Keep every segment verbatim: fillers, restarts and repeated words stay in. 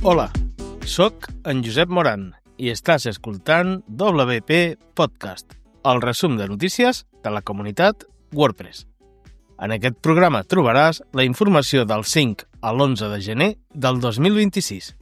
Hola, soc en Josep Moran i estàs escoltant W P Podcast, el resum de notícies de la comunitat WordPress. En aquest programa trobaràs la informació del cinc a l'onze de gener del dos mil vint-i-sis.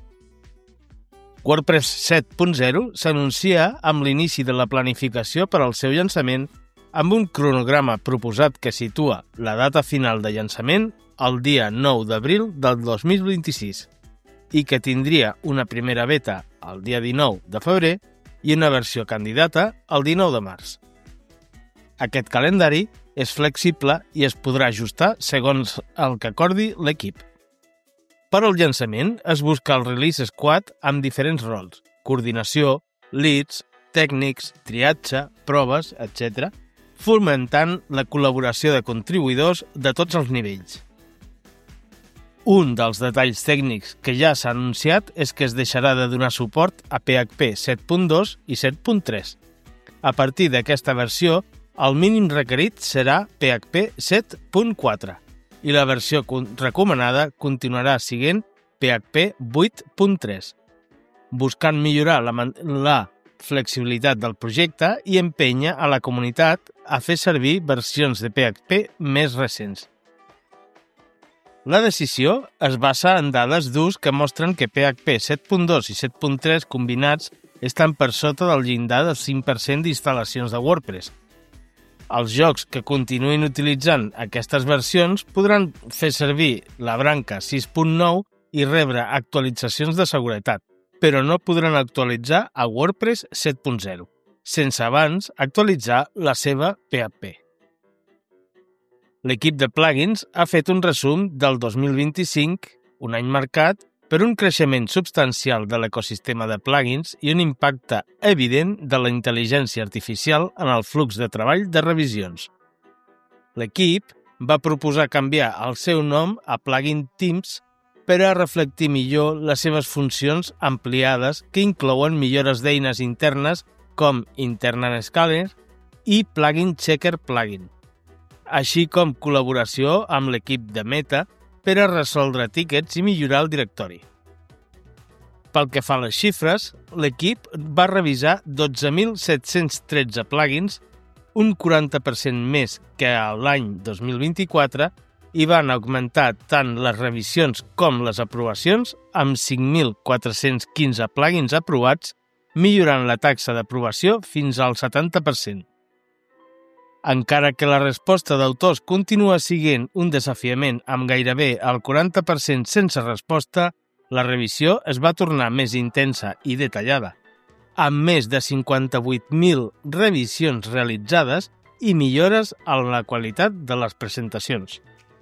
WordPress set punt zero s'anuncia amb l'inici de la planificació per al seu llançament amb un cronograma proposat que situa la data final de llançament el dia nou d'abril del dos mil vint-i-sis i que tindria una primera beta el dia dinou de febrer i una versió candidata el dinou de març. Aquest calendari és flexible i es podrà ajustar segons el que acordi l'equip. Per al llançament es busca el Release Squad amb diferents rols: coordinació, leads, tècnics, triatge, proves, etcètera, fomentant la col·laboració de contribuïdors de tots els nivells. Un dels detalls tècnics que ja s'ha anunciat és que es deixarà de donar suport a P H P set punt dos i set punt tres. A partir d'aquesta versió, el mínim requerit serà P H P set punt quatre i la versió recomanada continuarà siguent P H P vuit punt tres, buscant millorar la, la flexibilitat del projecte i empènyer a la comunitat a fer servir versions de P H P més recents. La decisió es basa en dades d'ús que mostren que P H P set punt dos i set punt tres combinats estan per sota del llindar del cinc per cent d'instal·lacions de WordPress. Els jocs que continuïn utilitzant aquestes versions podran fer servir la branca sis punt nou i rebre actualitzacions de seguretat, però no podran actualitzar a WordPress set punt zero, sense abans actualitzar la seva P H P. L'equip de plugins ha fet un resum del dos mil vint-i-cinc, un any marcat per un creixement substancial de l'ecosistema de plugins i un impacte evident de la intel·ligència artificial en el flux de treball de revisions. L'equip va proposar canviar el seu nom a Plugin Teams per a reflectir millor les seves funcions ampliades que inclouen millores d'eines internes com Internal Scaler i Plugin Checker Plugin, així com col·laboració amb l'equip de Meta per a resoldre tickets i millorar el directori. Pel que fa a les xifres, l'equip va revisar dotze mil set-cents tretze plugins, un quaranta per cent més que l'any dos mil vint-i-quatre, i van augmentar tant les revisions com les aprovacions amb cinc mil quatre-cents quinze plugins aprovats, millorant la taxa d'aprovació fins al setanta per cent. Encara que la resposta d'autors continua sent un desafiament amb gairebé el quaranta per cent sense resposta, la revisió es va tornar més intensa i detallada, amb més de cinquanta-vuit mil revisions realitzades i millores en la qualitat de les presentacions.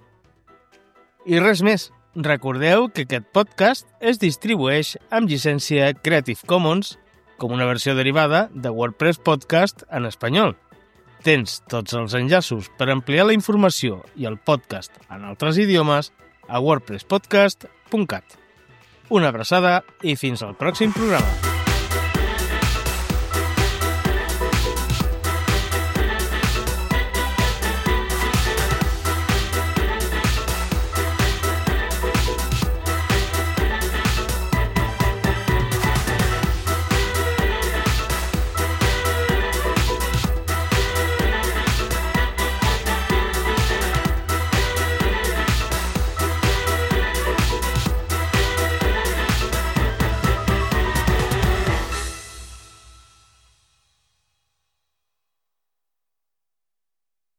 I res més, recordeu que aquest podcast es distribueix amb llicència Creative Commons com una versió derivada de WordPress Podcast en espanyol. Tens tots els enllaços per ampliar la informació i el podcast en altres idiomes a wordpress podcast punt cat. Una abraçada i fins al pròxim programa.